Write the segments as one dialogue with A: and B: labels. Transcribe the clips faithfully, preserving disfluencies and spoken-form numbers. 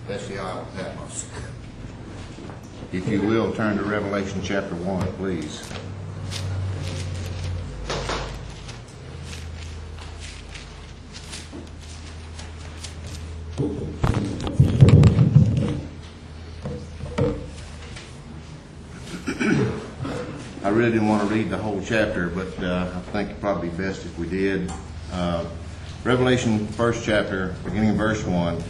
A: That's the Isle of Patmos. If you will, turn to Revelation chapter one, please. I really didn't want to read the whole chapter, but uh, I think it'd probably be best if we did. Uh, Revelation, first chapter, beginning of verse one.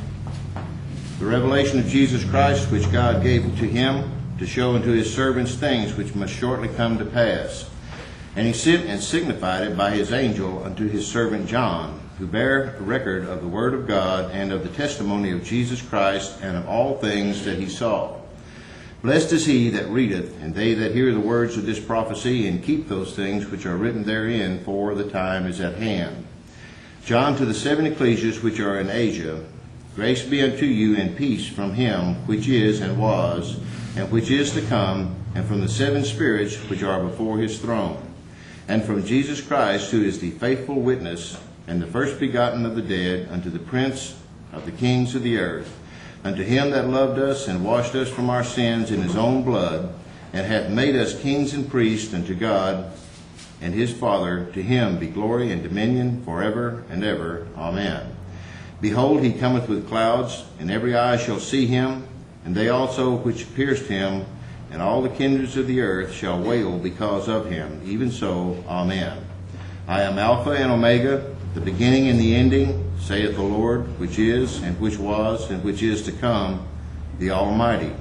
A: The revelation of Jesus Christ, which God gave to him to show unto his servants things which must shortly come to pass. And he sent and signified it by his angel unto his servant John, who bare record of the word of God and of the testimony of Jesus Christ and of all things that he saw. Blessed is he that readeth, and they that hear the words of this prophecy, and keep those things which are written therein, for the time is at hand. John, to the seven ecclesias which are in Asia, grace be unto you and peace from him which is and was, and which is to come, and from the seven spirits which are before his throne, and from Jesus Christ, who is the faithful witness, and the first begotten of the dead, unto the Prince of the kings of the earth, unto him that loved us and washed us from our sins in his own blood, and hath made us kings and priests unto God and his Father. To him be glory and dominion forever and ever. Amen. Behold, he cometh with clouds, and every eye shall see him, and they also which pierced him, and all the kindreds of the earth shall wail because of him. Even so, Amen. I am Alpha and Omega, the beginning and the ending, saith the Lord, which is, and which was, and which is to come, the Almighty.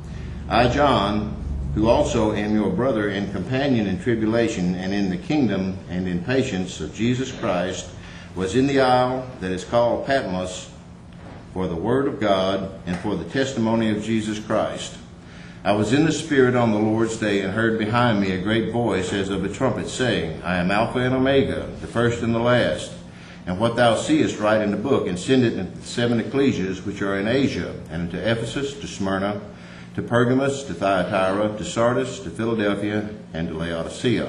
A: I, John, who also am your brother and companion in tribulation and in the kingdom and in patience of Jesus Christ, was in the isle that is called Patmos for the word of God and for the testimony of Jesus Christ. I was in the Spirit on the Lord's day, and heard behind me a great voice as of a trumpet, saying, I am Alpha and Omega, the first and the last. And what thou seest write in the book, and send it unto the seven ecclesias which are in Asia, and unto Ephesus, to Smyrna, to Pergamos, to Thyatira, to Sardis, to Philadelphia, and to Laodicea.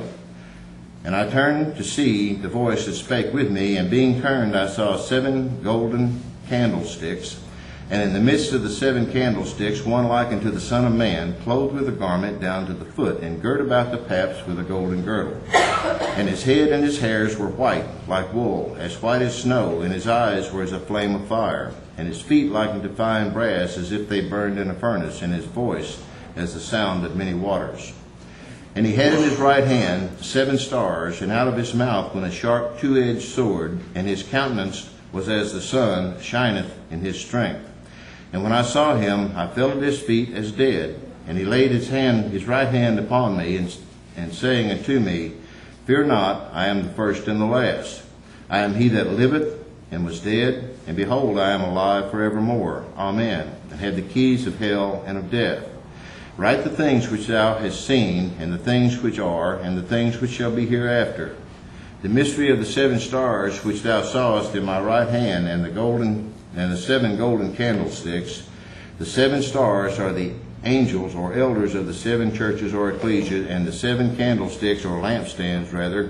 A: And I turned to see the voice that spake with me, and being turned I saw seven golden candlesticks, and in the midst of the seven candlesticks one like unto the Son of Man, clothed with a garment down to the foot, and girt about the paps with a golden girdle. And his head and his hairs were white like wool, as white as snow, and his eyes were as a flame of fire, and his feet like unto fine brass, as if they burned in a furnace, and his voice as the sound of many waters. And he had in his right hand seven stars, and out of his mouth went a sharp two-edged sword, and his countenance was as the sun shineth in his strength. And when I saw him, I fell at his feet as dead. And he laid his hand, his right hand upon me, and, and saying unto me, Fear not, I am the first and the last. I am he that liveth and was dead, and behold, I am alive forevermore. Amen. And have the keys of hell and of death. Write the things which thou hast seen, and the things which are, and the things which shall be hereafter. The mystery of the seven stars which thou sawest in my right hand, and the golden and the seven golden candlesticks. The seven stars are the angels or elders of the seven churches or ecclesias, and the seven candlesticks or lampstands rather,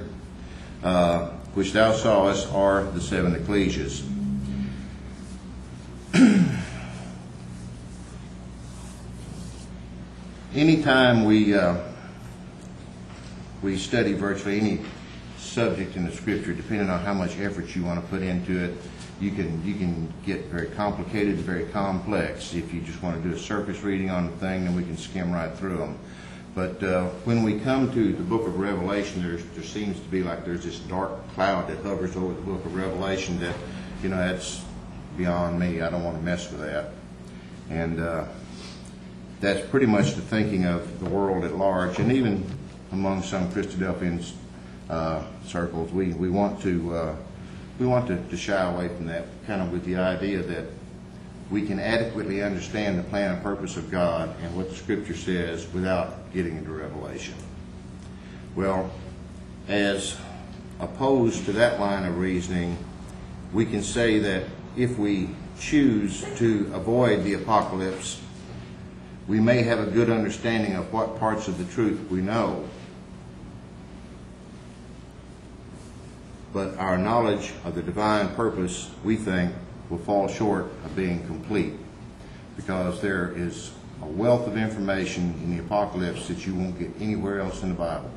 A: uh, which thou sawest, are the seven ecclesias. Anytime we uh, we study virtually any subject in the Scripture, depending on how much effort you want to put into it, you can you can get very complicated and very complex. If you just want to do a surface reading on the thing, then we can skim right through them. But uh, when we come to the book of Revelation, there's, there seems to be like there's this dark cloud that hovers over the book of Revelation that, you know, that's beyond me. I don't want to mess with that. And uh, that's pretty much the thinking of the world at large, and even among some Christadelphian uh, circles, we, we want to uh, we want to, to shy away from that, kind of with the idea that we can adequately understand the plan and purpose of God and what the Scripture says without getting into Revelation. Well, as opposed to that line of reasoning, we can say that if we choose to avoid the apocalypse, we may have a good understanding of what parts of the truth we know, but our knowledge of the divine purpose, we think, will fall short of being complete. because there is a wealth of information in the Apocalypse that you won't get anywhere else in the Bible.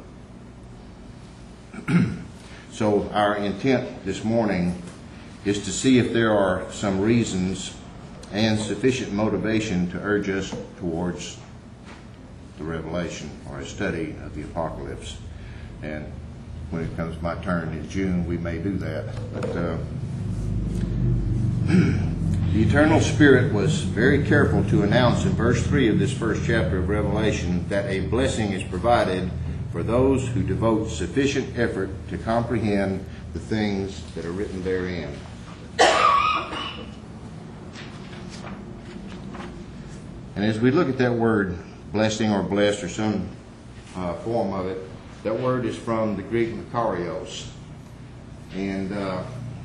A: So our intent this morning is to see if there are some reasons and sufficient motivation to urge us towards the revelation or a study of the Apocalypse. And when it comes my turn in June, we may do that. But uh, the Eternal Spirit was very careful to announce in verse three of this first chapter of Revelation that a blessing is provided for those who devote sufficient effort to comprehend the things that are written therein. And as we look at that word, blessing or blessed or some uh, form of it, that word is from the Greek makarios. And uh,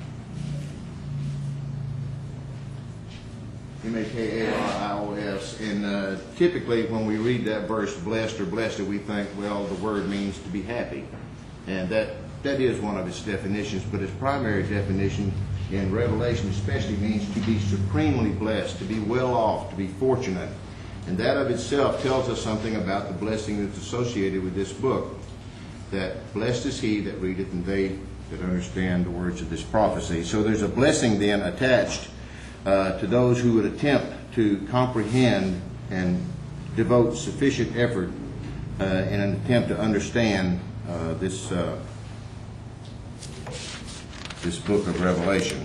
A: M A K A R I O S. And uh, typically when we read that verse, blessed or blessed, we think, well, the word means to be happy. And that, that is one of its definitions, but its primary definition in Revelation especially means to be supremely blessed, to be well off, to be fortunate. And that of itself tells us something about the blessing that's associated with this book. That blessed is he that readeth, and they that understand the words of this prophecy. So there's a blessing then attached uh, to those who would attempt to comprehend and devote sufficient effort uh, in an attempt to understand uh, this uh, this book of Revelation.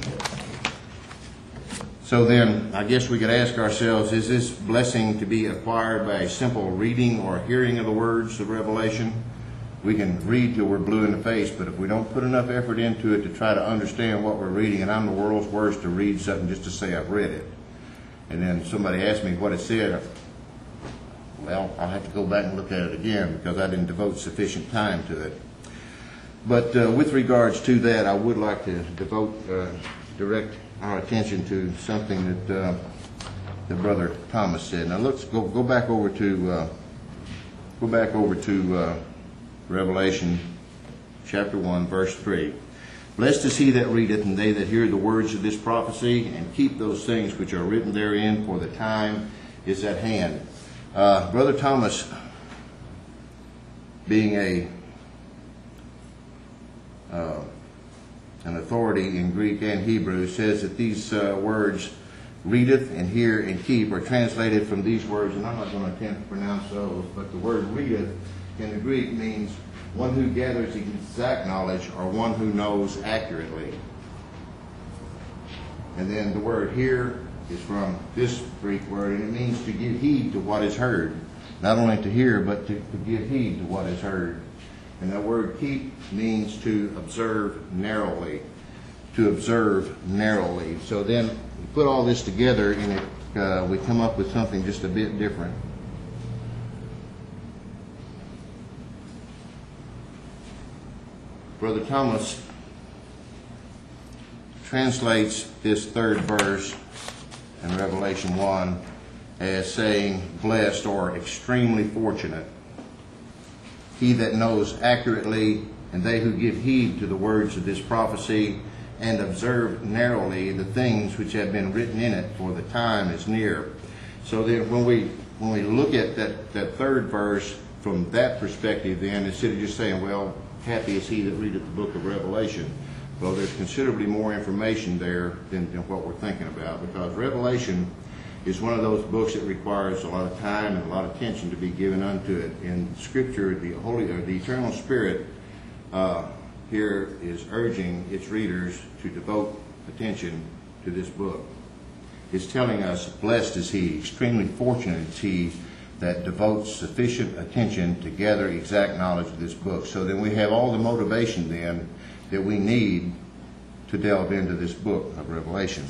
A: So then, I guess we could ask ourselves, is this blessing to be acquired by a simple reading or hearing of the words of Revelation? We can read till we're blue in the face, but if we don't put enough effort into it to try to understand what we're reading, and I'm the world's worst to read something just to say I've read it, and then somebody asks me what it said, well, I'll have to go back and look at it again because I didn't devote sufficient time to it. But uh, with regards to that, I would like to devote, uh, direct our attention to something that uh, that Brother Thomas said. Now let's go go back over to uh, go back over to uh, Revelation chapter one, verse three. Blessed is he that readeth, and they that hear the words of this prophecy, and keep those things which are written therein, for the time is at hand. Uh, Brother Thomas, being a uh, an authority in Greek and Hebrew, says that these uh, words, readeth and hear and keep, are translated from these words, and I'm not going to attempt to pronounce those, but the word readeth in the Greek means one who gathers exact knowledge or one who knows accurately. And then the word hear is from this Greek word, and it means to give heed to what is heard. Not only to hear, but to, to give heed to what is heard. And that word keep means to observe narrowly. To observe narrowly. So then we put all this together and it, uh, we come up with something just a bit different. Brother Thomas translates this third verse in Revelation one as saying blessed or extremely fortunate. He that knows accurately, and they who give heed to the words of this prophecy, and observe narrowly the things which have been written in it, for the time is near. So then when we when we look at that, that third verse from that perspective, then instead of just saying, well, happy is he that readeth the book of Revelation, well, there's considerably more information there than, than what we're thinking about, because Revelation is one of those books that requires a lot of time and a lot of attention to be given unto it. In Scripture, the Holy or the Eternal Spirit uh, here is urging its readers to devote attention to this book. It's telling us, blessed is he, extremely fortunate is he that devotes sufficient attention to gather exact knowledge of this book. So then we have all the motivation then that we need to delve into this book of Revelation.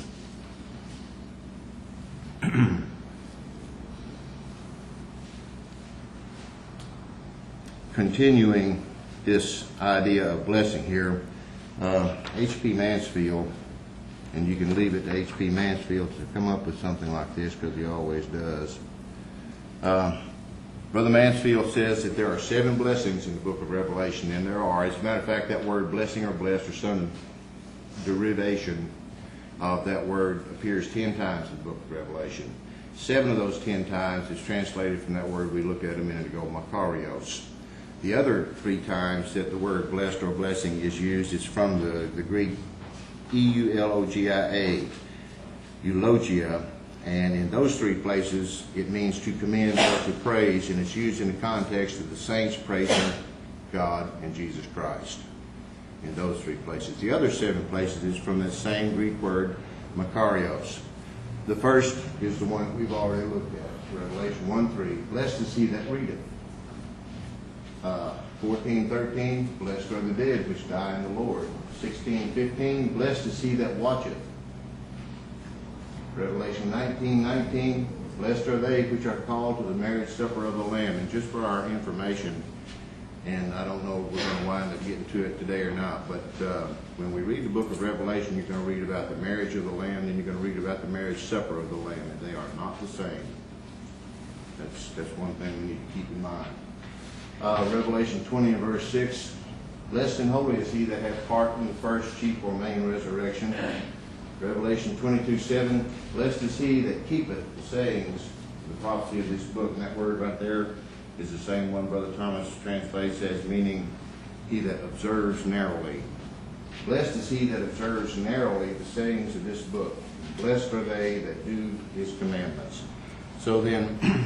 A: Continuing this idea of blessing here, uh, H P Mansfield, and you can leave it to H P Mansfield to come up with something like this because he always does. Uh, Brother Mansfield says that there are seven blessings in the book of Revelation, and there are. As a matter of fact, that word blessing or blessed or some derivation of that word appears ten times in the book of Revelation. Seven of those ten times is translated from that word we looked at a minute ago, makarios. The other three times that the word blessed or blessing is used is from the, the Greek E U L O G I A, eulogia, and in those three places it means to commend or to praise, and it's used in the context of the saints praising God and Jesus Christ in those three places. The other seven places is from that same Greek word, makarios. The first is the one we've already looked at, Revelation one three, blessed is he that readeth. Uh, fourteen thirteen, blessed are the dead which die in the Lord. sixteen fifteen, blessed is he that watcheth. Revelation nineteen nineteen, blessed are they which are called to the marriage supper of the Lamb. And just for our information, and I don't know if we're going to wind up getting to it today or not, but uh, when we read the book of Revelation, you're going to read about the marriage of the Lamb, then you're going to read about the marriage supper of the Lamb, and they are not the same. That's, that's one thing we need to keep in mind. Uh, Revelation twenty and verse six, blessed and holy is he that hath part in the first, chief, or main resurrection. Revelation twenty-two seven, blessed is he that keepeth the sayings of the prophecy of this book. And that word right there is the same one Brother Thomas translates as meaning he that observes narrowly. Blessed is he that observes narrowly the sayings of this book. Blessed are they that do his commandments. So then,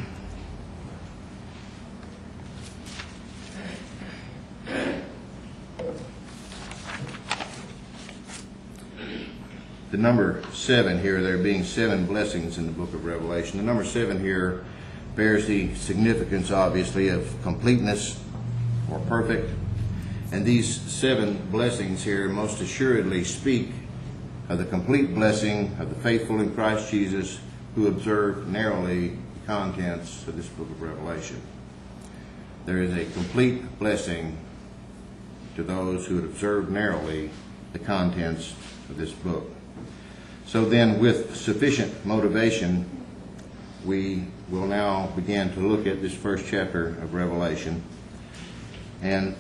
A: the number seven here, there being seven blessings in the book of Revelation. The number seven here bears the significance, obviously, of completeness or perfect. And these seven blessings here most assuredly speak of the complete blessing of the faithful in Christ Jesus who observed narrowly the contents of this book of Revelation. There is a complete blessing to those who had observed narrowly the contents of this book. So then, with sufficient motivation, we will now begin to look at this first chapter of Revelation. And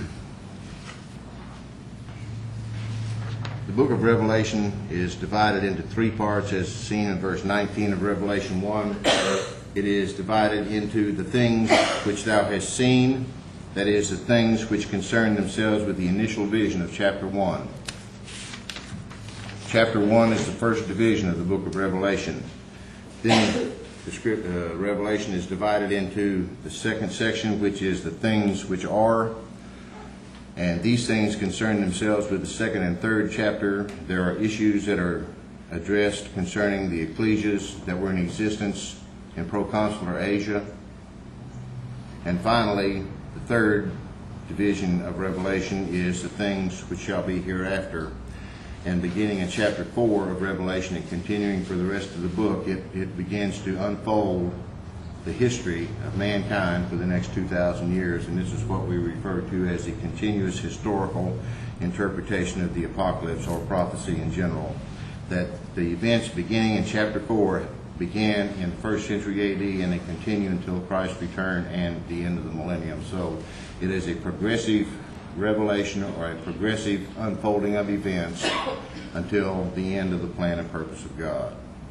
A: the book of Revelation is divided into three parts, as seen in verse nineteen of Revelation one. It is divided into the things which thou hast seen, that is, the things which concern themselves with the initial vision of chapter one. Chapter one is the first division of the book of Revelation. Then the script, uh, Revelation is divided into the second section, which is the things which are. And these things concern themselves with the second and third chapter. There are issues that are addressed concerning the ecclesias that were in existence in proconsular Asia. And finally, the third division of Revelation is the things which shall be hereafter. And beginning in chapter four of Revelation and continuing for the rest of the book, it, it begins to unfold the history of mankind for the next two thousand years. And this is what we refer to as the continuous historical interpretation of the apocalypse, or prophecy in general. That the events beginning in chapter four began in the first century A D and they continue until Christ's return and the end of the millennium. So it is a progressive revelation or a progressive unfolding of events until the end of the plan and purpose of God.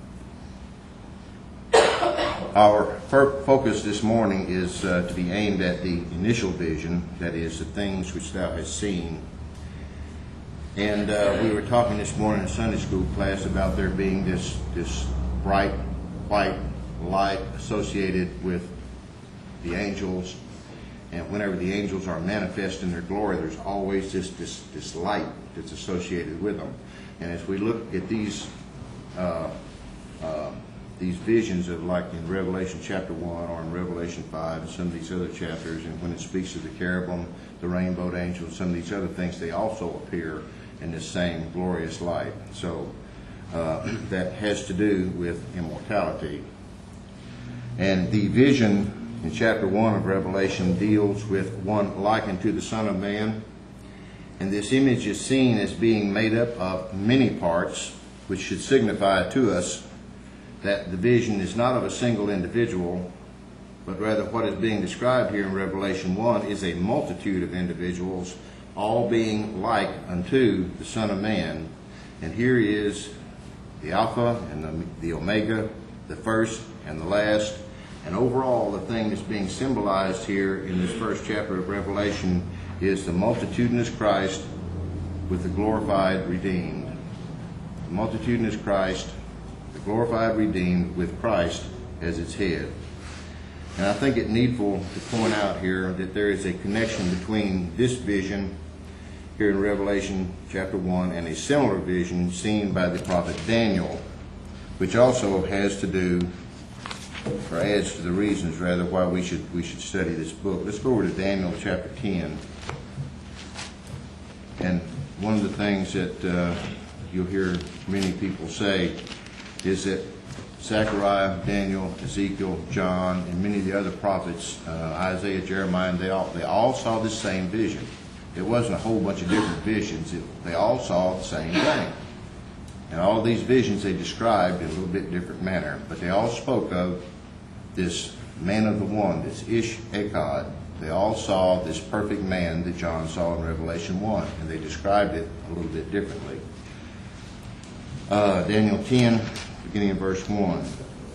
A: Our focus this morning is uh, to be aimed at the initial vision, that is, the things which thou hast seen. And uh, we were talking this morning in Sunday school class about there being this, this bright white light associated with the angels. And whenever the angels are manifest in their glory, there's always this, this, this light that's associated with them. And as we look at these uh, uh, these visions of, like in Revelation chapter one or in Revelation five and some of these other chapters, and when it speaks of the cherubim, the rainbowed angel, some of these other things, they also appear in this same glorious light. So uh, that has to do with immortality. And the vision in chapter one of Revelation deals with one likened to the Son of Man. And this image is seen as being made up of many parts, which should signify to us that the vision is not of a single individual, but rather what is being described here in Revelation one is a multitude of individuals, all being like unto the Son of Man. And here is the Alpha and the, the Omega, the first and the last. And overall, the thing that's being symbolized here in this first chapter of Revelation is the multitudinous Christ with the glorified redeemed. The multitudinous Christ, the glorified redeemed, with Christ as its head. And I think it needful to point out here that there is a connection between this vision here in Revelation chapter one and a similar vision seen by the prophet Daniel, which also has to do, or adds to the reasons rather, why we should we should study this book. Let's go over to Daniel chapter ten. And one of the things that uh, you'll hear many people say is that Zechariah, Daniel, Ezekiel, John, and many of the other prophets, uh, Isaiah, Jeremiah, they all they all saw this same vision. It wasn't a whole bunch of different visions. It, they all saw the same thing. And all these visions they described in a little bit different manner. But they all spoke of this man of the one, this Ish Echad. They all saw this perfect man that John saw in Revelation one. And they described it a little bit differently. Uh, Daniel ten, beginning in verse one.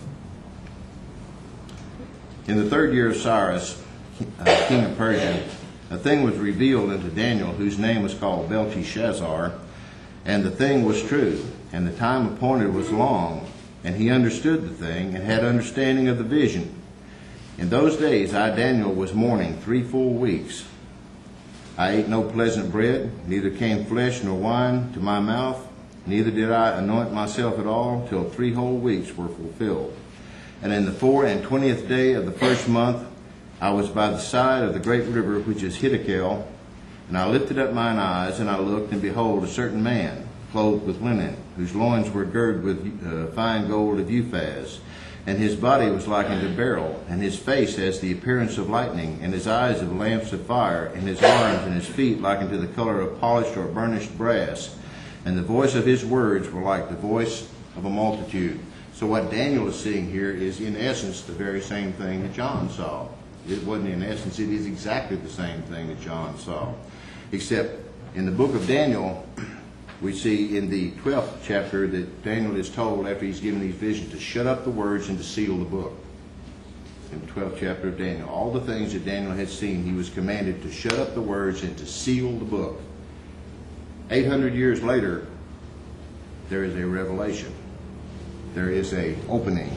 A: In the third year of Cyrus, uh, king of Persia, a thing was revealed unto Daniel, whose name was called Belteshazzar, and the thing was true, and the time appointed was long, and he understood the thing, and had understanding of the vision. In those days I, Daniel, was mourning three full weeks. I ate no pleasant bread, neither came flesh nor wine to my mouth, neither did I anoint myself at all, till three whole weeks were fulfilled. And in the four and twentieth day of the first month, I was by the side of the great river which is Hiddekel, and I lifted up mine eyes, and I looked, and behold, a certain man, clothed with linen, whose loins were girded with uh, fine gold of Uphaz, and his body was like unto beryl, and his face as the appearance of lightning, and his eyes of lamps of fire, and his arms and his feet like unto the color of polished or burnished brass, and the voice of his words were like the voice of a multitude. So what Daniel is seeing here is, in essence, the very same thing that John saw. It wasn't in essence, it is exactly the same thing that John saw. Except in the book of Daniel, we see in the twelfth chapter that Daniel is told, after he's given these visions, to shut up the words and to seal the book. In the twelfth chapter of Daniel, all the things that Daniel had seen, he was commanded to shut up the words and to seal the book. eight hundred years later, there is a revelation. There is a opening.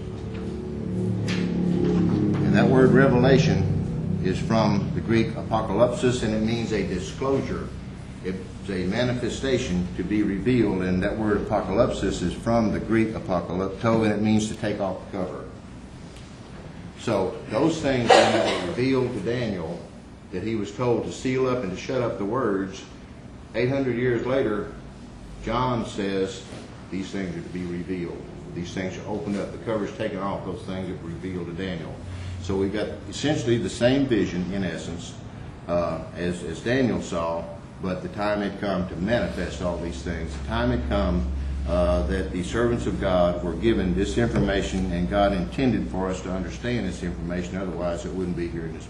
A: And that word revelation is from the Greek apocalypsis, and it means a disclosure. It's a manifestation to be revealed, and that word apocalypsis is from the Greek apocalypto, and it means to take off the cover. So those things that were revealed to Daniel, that he was told to seal up and to shut up the words, eight hundred years later, John says these things are to be revealed. These things are opened up, the cover's taken off, those things that were revealed to Daniel. So we've got essentially the same vision, in essence, uh, as, as Daniel saw, but the time had come to manifest all these things. The time had come uh, that the servants of God were given this information, and God intended for us to understand this information, otherwise it wouldn't be here in this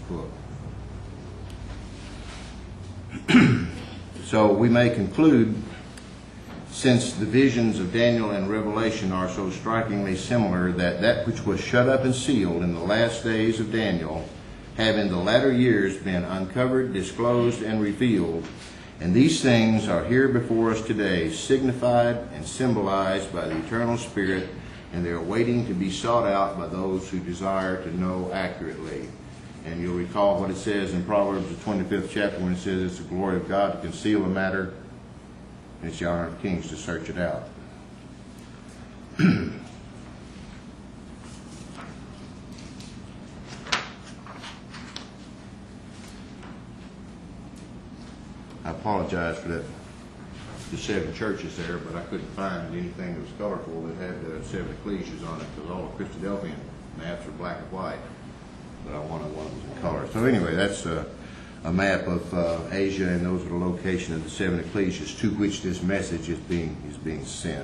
A: book. So we may conclude, since the visions of Daniel and Revelation are so strikingly similar, that that which was shut up and sealed in the last days of Daniel have in the latter years been uncovered, disclosed, and revealed. And these things are here before us today, signified and symbolized by the eternal Spirit, and they are waiting to be sought out by those who desire to know accurately. And you'll recall what it says in Proverbs, the twenty-fifth chapter, when it says it's the glory of God to conceal a matter, and it's the honor of kings to search it out. I apologize for that, the seven churches there, but I couldn't find anything that was colorful that had the seven ecclesias on it, because all the Christadelphian maps are black and white. But I wanted one that was in color. So anyway, that's a, a map of uh, Asia, and those are the location of the seven ecclesias to which this message is being is being sent.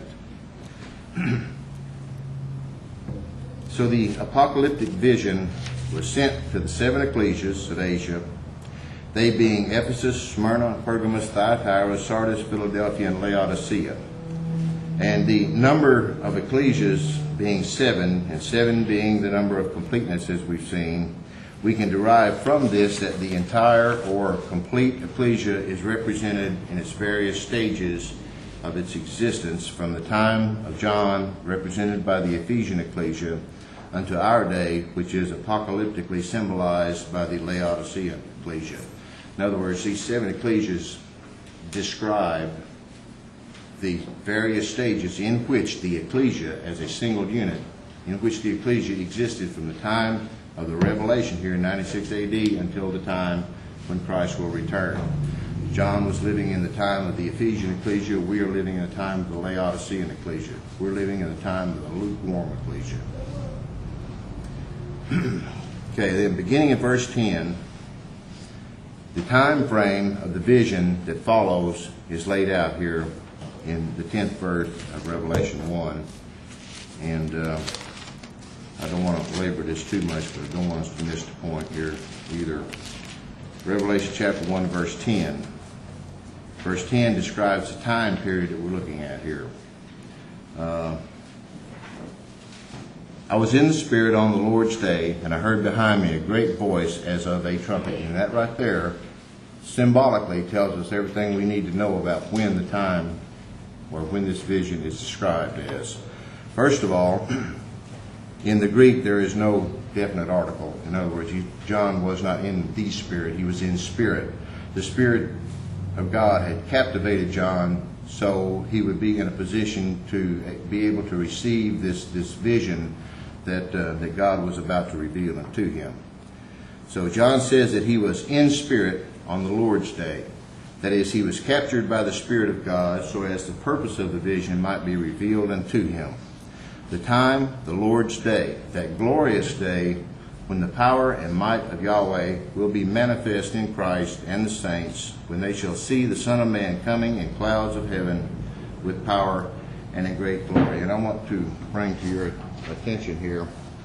A: So the apocalyptic vision was sent to the seven ecclesias of Asia, they being Ephesus, Smyrna, Pergamos, Thyatira, Sardis, Philadelphia, and Laodicea. And the number of ecclesias being seven, and seven being the number of completeness as we've seen, we can derive from this that the entire or complete ecclesia is represented in its various stages of its existence from the time of John, represented by the Ephesian ecclesia, unto our day, which is apocalyptically symbolized by the Laodicean ecclesia. In other words, these seven ecclesias describe the various stages in which the ecclesia, as a single unit, in which the ecclesia existed from the time of the revelation here in ninety-six A D until the time when Christ will return. John was living in the time of the Ephesian ecclesia. We are living in the time of the Laodicean ecclesia. We're living in the time of the lukewarm ecclesia. Okay, then beginning in verse ten, the time frame of the vision that follows is laid out here in the tenth verse of Revelation one. And uh, I don't want to labor this too much, but I don't want us to miss the point here either. Revelation chapter one, verse ten. Verse ten describes the time period that we're looking at here. Uh, I was in the Spirit on the Lord's day, and I heard behind me a great voice as of a trumpet. And that right there symbolically tells us everything we need to know about when the time or when this vision is described as. First of all, in the Greek there is no definite article. In other words, he, John was not in the Spirit, he was in spirit. The Spirit of God had captivated John so he would be in a position to be able to receive this, this vision that, uh, that God was about to reveal unto him. So John says that he was in spirit on the Lord's day. That is, he was captured by the Spirit of God so as the purpose of the vision might be revealed unto him. The time, the Lord's day, that glorious day when the power and might of Yahweh will be manifest in Christ and the saints, when they shall see the Son of Man coming in clouds of heaven with power and in great glory. And I want to bring to your attention here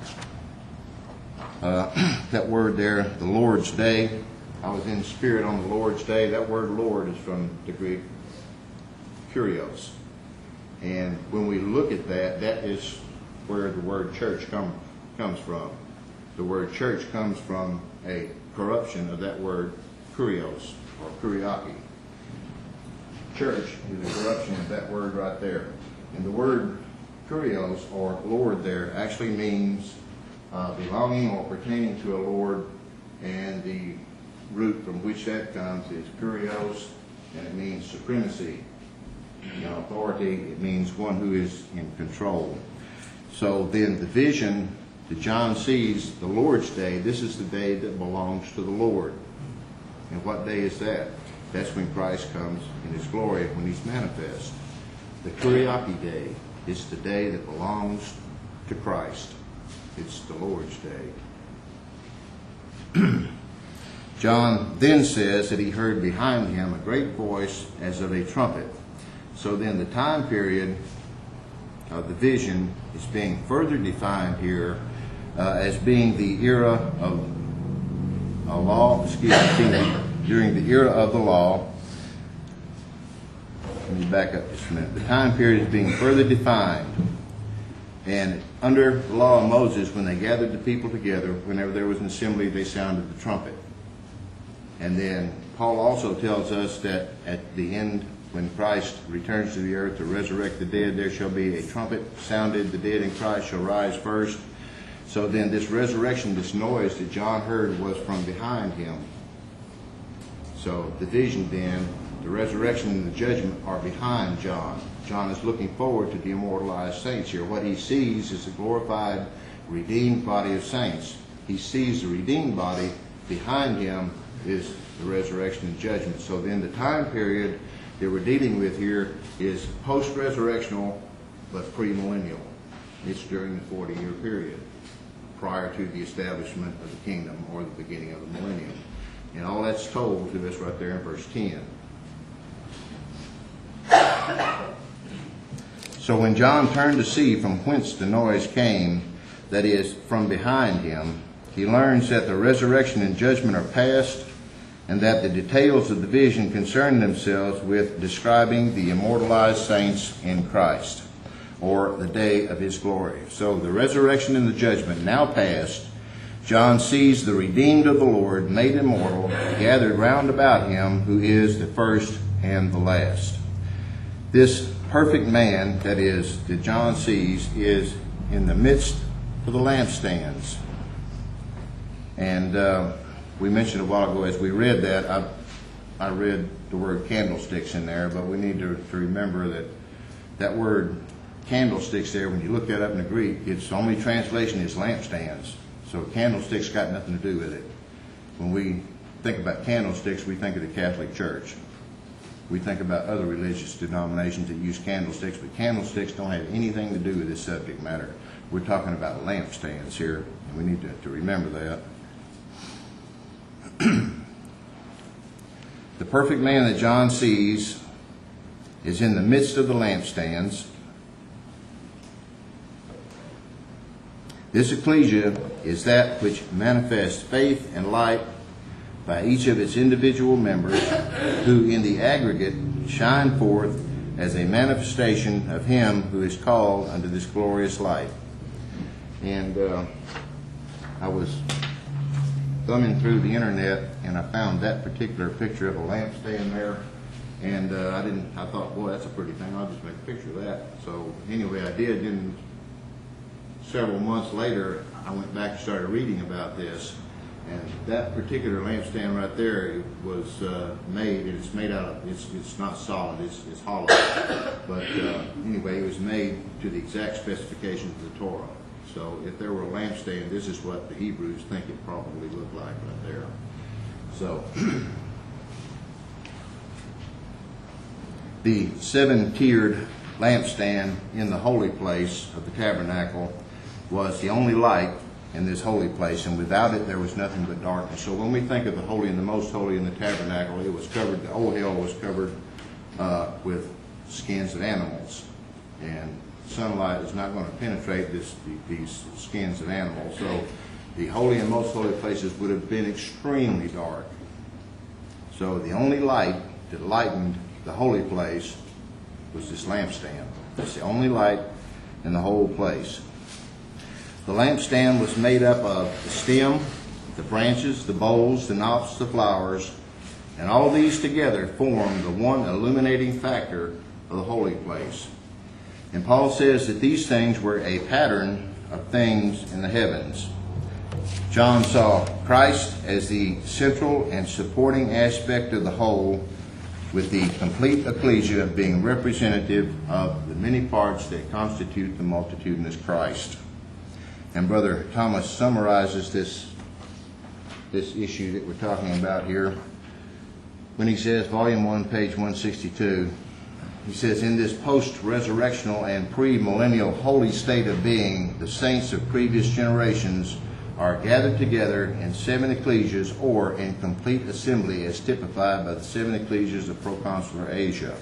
A: uh, that word there, the Lord's day. I was in spirit on the Lord's day. That word Lord is from the Greek kurios. And when we look at that, that is where the word church come, comes from. The word church comes from a corruption of that word kurios or kuriaki. Church is a corruption of that word right there. And the word kurios or Lord there actually means uh, belonging or pertaining to a Lord, and the root from which that comes is kurios, and it means supremacy. You know, authority, it means one who is in control. So then the vision that John sees, the Lord's day, this is the day that belongs to the Lord. And what day is that? That's when Christ comes in his glory, when he's manifest. The Kuriaki day is the day that belongs to Christ. It's the Lord's day. John then says that he heard behind him a great voice as of a trumpet. So then the time period of the vision is being further defined here uh, as being the era of a law, excuse me, during the era of the law. Let me back up just a minute. The time period is being further defined. And under the law of Moses, when they gathered the people together, whenever there was an assembly, they sounded the trumpet. And then Paul also tells us that at the end, when Christ returns to the earth to resurrect the dead, there shall be a trumpet sounded. The dead in Christ shall rise first. So then this resurrection, this noise that John heard was from behind him. So the vision then, the resurrection and the judgment are behind John. John is looking forward to the immortalized saints here. What he sees is a glorified, redeemed body of saints. He sees the redeemed body. Behind him is the resurrection and judgment. So then the time period that we're dealing with here is post-resurrectional but premillennial. It's during the forty-year period prior to the establishment of the kingdom or the beginning of the millennium. And all that's told to us right there in verse ten. So when John turned to see from whence the noise came, that is, from behind him, he learns that the resurrection and judgment are past, and that the details of the vision concern themselves with describing the immortalized saints in Christ. or the day of his glory. So the resurrection and the judgment now past, John sees the redeemed of the Lord, made immortal, gathered round about him, who is the first and the last. This perfect man, that is, that John sees, is in the midst of the lampstands. And uh, we mentioned a while ago as we read that, I, I read the word candlesticks in there, but we need to, to remember that that word candlesticks there, when you look that up in the Greek, its only translation is lampstands. So candlesticks got nothing to do with it. When we think about candlesticks, we think of the Catholic Church. We think about other religious denominations that use candlesticks, but candlesticks don't have anything to do with this subject matter. We're talking about lampstands here, and we need to, to remember that. The perfect man that John sees is in the midst of the lampstands. This ecclesia is that which manifests faith and light by each of its individual members, who in the aggregate shine forth as a manifestation of him who is called unto this glorious light. And uh, I was thumbing through the internet, and I found that particular picture of a lampstand there. And uh, I didn't. I thought, boy, that's a pretty thing. I'll just make a picture of that. So anyway, I did. And several months later, I went back and started reading about this. And that particular lampstand right there was uh, made. It's made out of. It's it's not solid. It's it's hollow. But uh, anyway, it was made to the exact specifications of the Torah. So if there were a lampstand, this is what the Hebrews think it probably looked like right there. So the seven-tiered lampstand in the holy place of the tabernacle was the only light in this holy place, and without it there was nothing but darkness. So when we think of the holy and the most holy in the tabernacle, it was covered, the old hell was covered uh, with skins of animals, and sunlight is not going to penetrate this, these skins of animals. So the holy and most holy places would have been extremely dark. So the only light that lightened the holy place was this lampstand. That's the only light in the whole place. The lampstand was made up of the stem, the branches, the bowls, the knops, the flowers, and all these together form the one illuminating factor of the holy place. And Paul says that these things were a pattern of things in the heavens. John saw Christ as the central and supporting aspect of the whole, with the complete ecclesia being representative of the many parts that constitute the multitudinous Christ. And Brother Thomas summarizes this, this issue that we're talking about here when he says, Volume one, page one sixty-two, he says, in this post-resurrectional and pre-millennial holy state of being, the saints of previous generations are gathered together in seven ecclesias, or in complete assembly as typified by the seven ecclesias of proconsular Asia.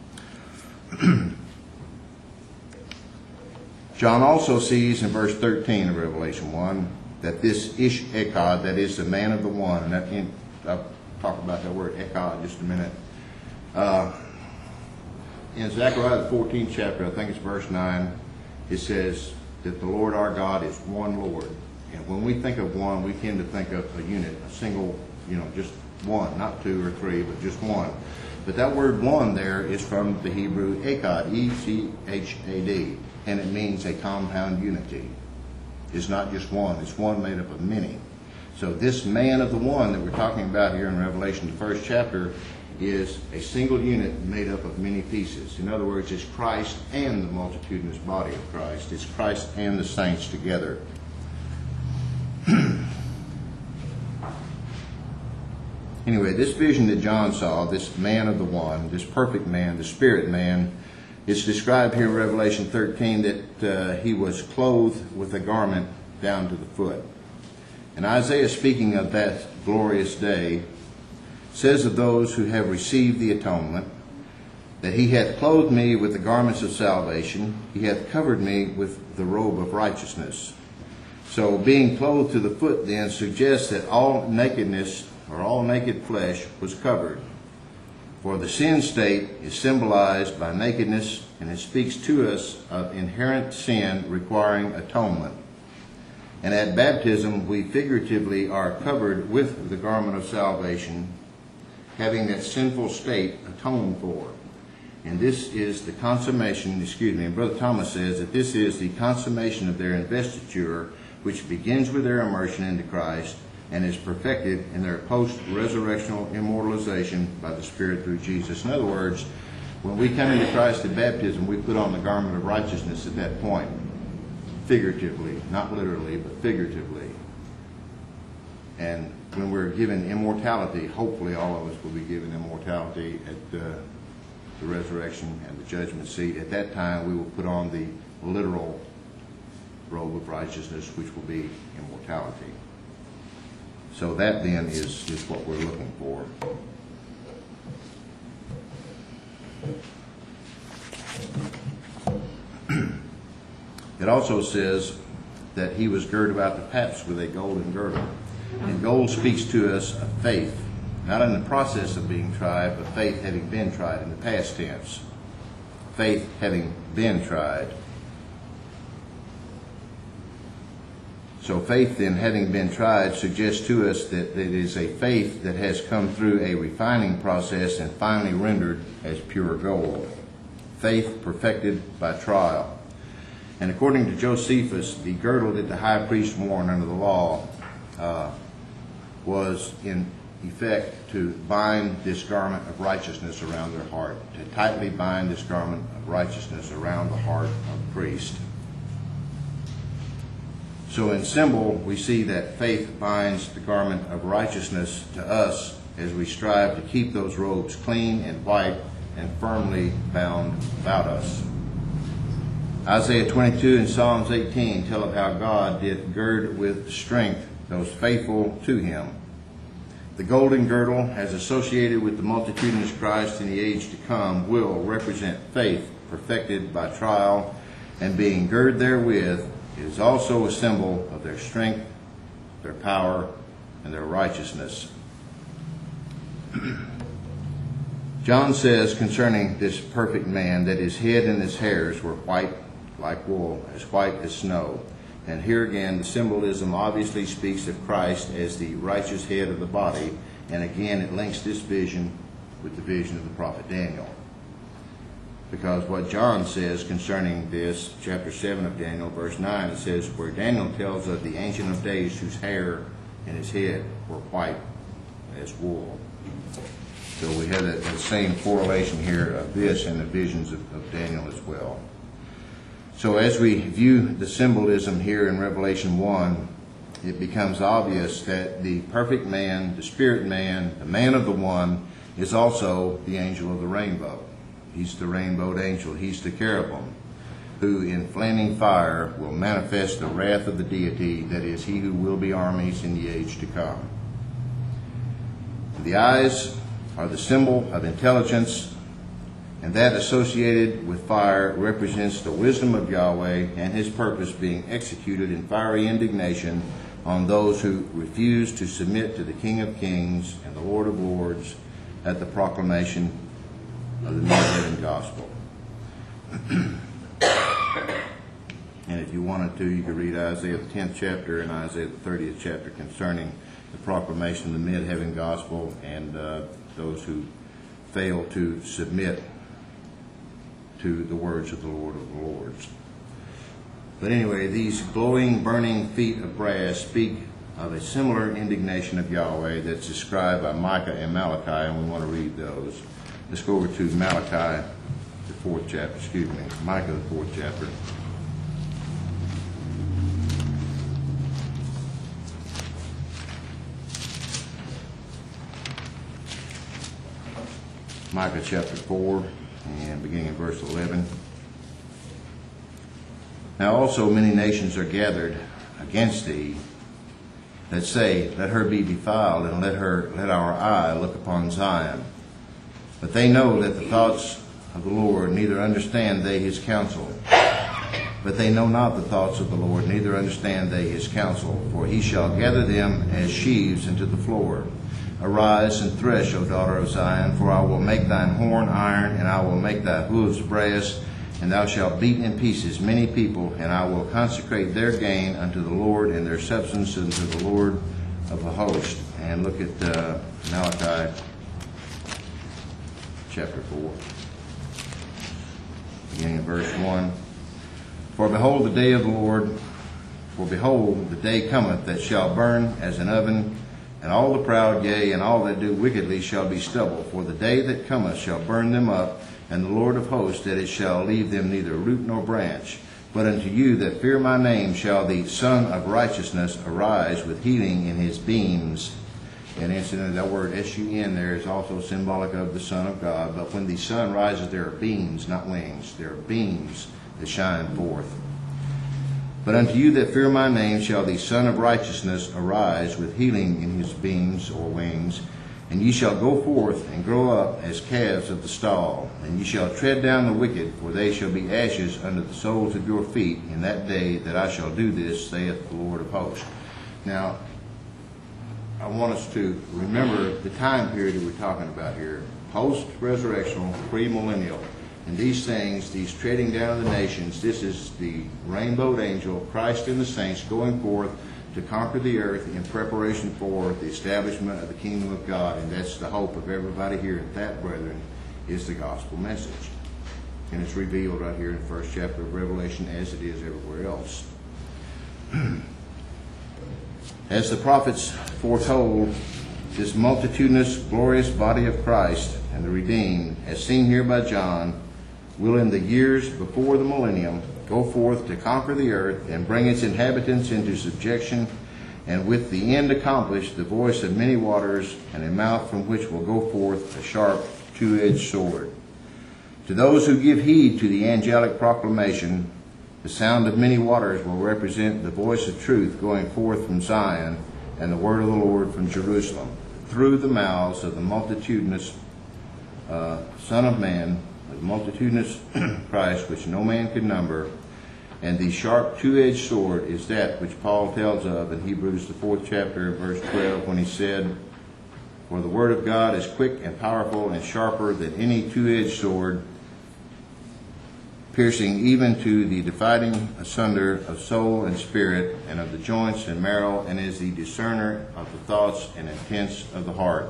A: John also sees in verse thirteen of Revelation one that this Ish Echad, that is the man of the one, and that, in, I'll talk about that word Echad in just a minute. Uh, in Zechariah the fourteenth chapter, I think it's verse nine, it says that the Lord our God is one Lord. And when we think of one, we tend to think of a unit, a single, you know, just one, not two or three, but just one. But that word one there is from the Hebrew Echad, E C H A D, and it means a compound unity. It's not just one, it's one made up of many. So this man of the one that we're talking about here in Revelation, the first chapter, is a single unit made up of many pieces. In other words, it's Christ and the multitudinous body of Christ. It's Christ and the saints together. Anyway, this vision that John saw, this man of the one, this perfect man, the spirit man, it's described here in Revelation thirteen that uh, he was clothed with a garment down to the foot. And Isaiah, speaking of that glorious day, says of those who have received the atonement, that he hath clothed me with the garments of salvation, he hath covered me with the robe of righteousness. So being clothed to the foot then suggests that all nakedness or all naked flesh was covered. For the sin state is symbolized by nakedness, and it speaks to us of inherent sin requiring atonement. And at baptism, we figuratively are covered with the garment of salvation, having that sinful state atoned for. And this is the consummation, excuse me, and Brother Thomas says that this is the consummation of their investiture, which begins with their immersion into Christ and is perfected in their post-resurrectional immortalization by the Spirit through Jesus. In other words, when we come into Christ at baptism, we put on the garment of righteousness at that point, figuratively, not literally, but figuratively. And when we're given immortality, hopefully all of us will be given immortality at uh, the resurrection and the judgment seat. At that time, we will put on the literal robe of righteousness, which will be immortality. So that then is, is what we're looking for. It also says that he was girded about the paps with a golden girdle. And gold speaks to us of faith, not in the process of being tried, but faith having been tried in the past tense. Faith having been tried. So faith then having been tried suggests to us that it is a faith that has come through a refining process and finally rendered as pure gold. Faith perfected by trial. And according to Josephus, the girdle that the high priest wore under the law uh, was in effect to bind this garment of righteousness around their heart, to tightly bind this garment of righteousness around the heart of the priest. So in symbol, we see that faith binds the garment of righteousness to us as we strive to keep those robes clean and white and firmly bound about us. Isaiah twenty-two and Psalms eighteen tell of how God did gird with strength those faithful to him. The golden girdle, as associated with the multitudinous Christ in the age to come, will represent faith perfected by trial, and being girded therewith is also a symbol of their strength, their power, and their righteousness. John says concerning this perfect man that his head and his hairs were white like wool, as white as snow. And here again, the symbolism obviously speaks of Christ as the righteous head of the body, and again it links this vision with the vision of the prophet Daniel. Because what John says concerning this, chapter seven of Daniel, verse nine, it says, where Daniel tells of the Ancient of Days whose hair and his head were white as wool. So we have that, that same correlation here of this and the visions of, of Daniel as well. So as we view the symbolism here in Revelation one, it becomes obvious that the perfect man, the spirit man, the man of the one, is also the angel of the rainbow. He's the rainbowed angel. He's the cherubim, who in flaming fire will manifest the wrath of the deity, that is, he who will be armies in the age to come. The eyes are the symbol of intelligence, and that associated with fire represents the wisdom of Yahweh and his purpose being executed in fiery indignation on those who refuse to submit to the King of Kings and the Lord of Lords at the proclamation of the mid-heaven gospel. And if you wanted to, you could read Isaiah the tenth chapter and Isaiah the thirtieth chapter concerning the proclamation of the mid-heaven gospel and uh, those who fail to submit to the words of the Lord of the Lords. But anyway, these glowing, burning feet of brass speak of a similar indignation of Yahweh that's described by Micah and Malachi, and we want to read those. Let's go over to Malachi, the fourth chapter, excuse me, Micah, the fourth chapter. Micah chapter four, and beginning in verse eleven. Now also many nations are gathered against thee, that say, let her be defiled, and let her let our eye look upon Zion. But they know that the thoughts of the Lord, neither understand they his counsel. But they know not the thoughts of the Lord, neither understand they his counsel. For he shall gather them as sheaves into the floor, Arise and thresh, O daughter of Zion, for I will make thine horn iron, and I will make thy hooves brass, and thou shalt beat in pieces many people, and I will consecrate their gain unto the Lord, and their substance unto the Lord of the host. And look at uh, Malachi chapter four, beginning of verse one. For behold, the day of the Lord, for behold, the day cometh that shall burn as an oven, and all the proud, yea, and all that do wickedly shall be stubble. For the day that cometh shall burn them up, and the Lord of hosts, that it shall leave them neither root nor branch. But unto you that fear my name shall the Son of Righteousness arise with healing in his beams. And incidentally, that word S U N there is also symbolic of the Son of God. But when the sun rises, there are beams, not wings. There are beams that shine forth. But unto you that fear my name shall the Son of Righteousness arise with healing in his beams or wings. And ye shall go forth and grow up as calves of the stall. And ye shall tread down the wicked, for they shall be ashes under the soles of your feet in that day that I shall do this, saith the Lord of hosts. Now, I want us to remember the time period that we're talking about here. Post-resurrectional, pre-millennial. And these things, these treading down of the nations, this is the rainbowed angel, Christ and the saints, going forth to conquer the earth in preparation for the establishment of the kingdom of God. And that's the hope of everybody here. And that, brethren, is the gospel message. And it's revealed right here in the first chapter of Revelation, as it is everywhere else. As the prophets foretold, this multitudinous, glorious body of Christ and the redeemed, as seen here by John, will in the years before the millennium go forth to conquer the earth and bring its inhabitants into subjection, and with the end accomplished, the voice of many waters, and a mouth from which will go forth a sharp two-edged sword. To those who give heed to the angelic proclamation, the sound of many waters will represent the voice of truth going forth from Zion, and the word of the Lord from Jerusalem, through the mouths of the multitudinous uh, Son of Man, the multitudinous Christ, which no man could number. And the sharp two-edged sword is that which Paul tells of in Hebrews, the fourth chapter, verse twelve, when he said, For the word of God is quick and powerful and sharper than any two-edged sword, piercing even to the dividing asunder of soul and spirit, and of the joints and marrow, and is the discerner of the thoughts and intents of the heart.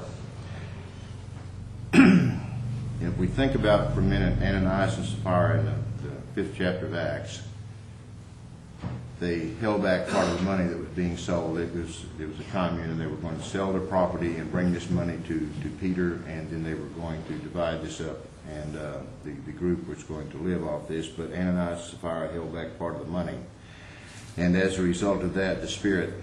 A: If we think about for a minute Ananias and Sapphira in the, the fifth chapter of Acts, they held back part of the money that was being sold. It was it was a commune, and they were going to sell their property and bring this money to, to Peter, and then they were going to divide this up, and uh, the, the group was going to live off this. But Ananias and Sapphira held back part of the money. And as a result of that, the Spirit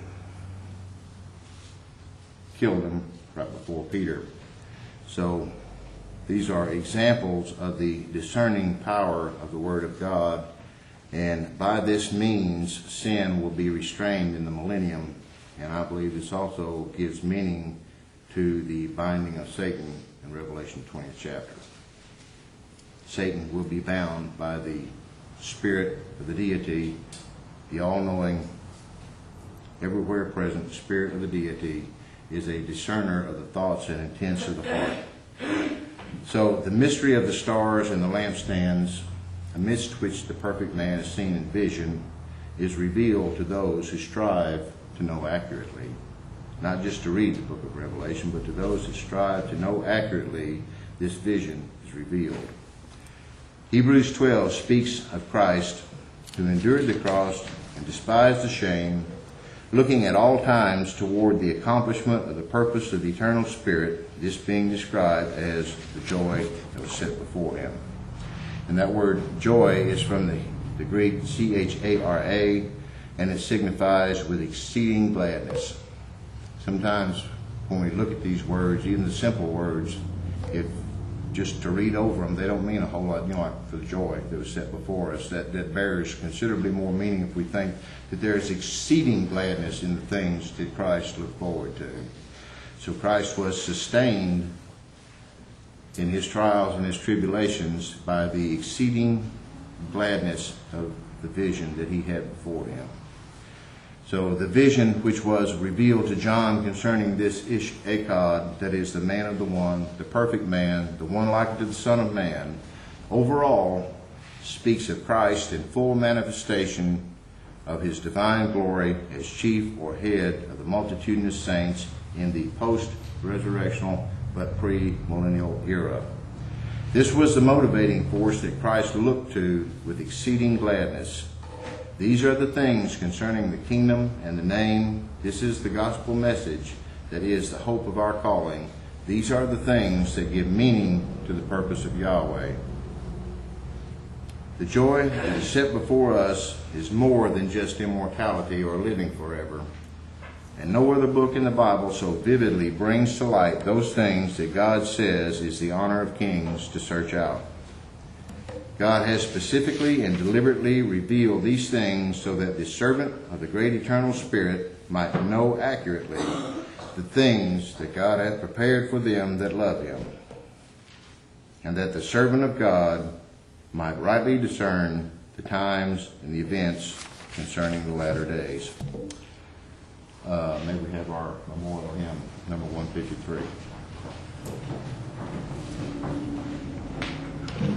A: killed them right before Peter. So these are examples of the discerning power of the Word of God. And by this means, sin will be restrained in the millennium. And I believe this also gives meaning to the binding of Satan in Revelation twentieth chapter. Satan will be bound by the Spirit of the deity, the all-knowing, everywhere present Spirit of the deity is a discerner of the thoughts and intents of the heart. So the mystery of the stars and the lampstands, amidst which the perfect man is seen in vision, is revealed to those who strive to know accurately. Not just to read the book of Revelation, but to those who strive to know accurately, this vision is revealed. Hebrews twelve speaks of Christ, who endured the cross and despised the shame, looking at all times toward the accomplishment of the purpose of the eternal Spirit, this being described as the joy that was set before him. And that word joy is from the, the Greek C H A R A, and it signifies with exceeding gladness. Sometimes when we look at these words, even the simple words, if just to read over them, they don't mean a whole lot, you know, like for the joy that was set before us. That, that bears considerably more meaning if we think that there is exceeding gladness in the things that Christ looked forward to. So Christ was sustained in his trials and his tribulations by the exceeding gladness of the vision that he had before him. So the vision which was revealed to John concerning this Ish Echad, that is the man of the one, the perfect man, the one like to the Son of Man, overall speaks of Christ in full manifestation of his divine glory as chief or head of the multitudinous saints in the post-resurrectional but pre-millennial era. This was the motivating force that Christ looked to with exceeding gladness. These are the things concerning the kingdom and the name. This is the gospel message that is the hope of our calling. These are the things that give meaning to the purpose of Yahweh. The joy that is set before us is more than just immortality or living forever. And no other book in the Bible so vividly brings to light those things that God says is the honor of kings to search out. God has specifically and deliberately revealed these things so that the servant of the great eternal Spirit might know accurately the things that God hath prepared for them that love him, and that the servant of God might rightly discern the times and the events concerning the latter days. Uh, may we have our memorial hymn, number one fifty-three.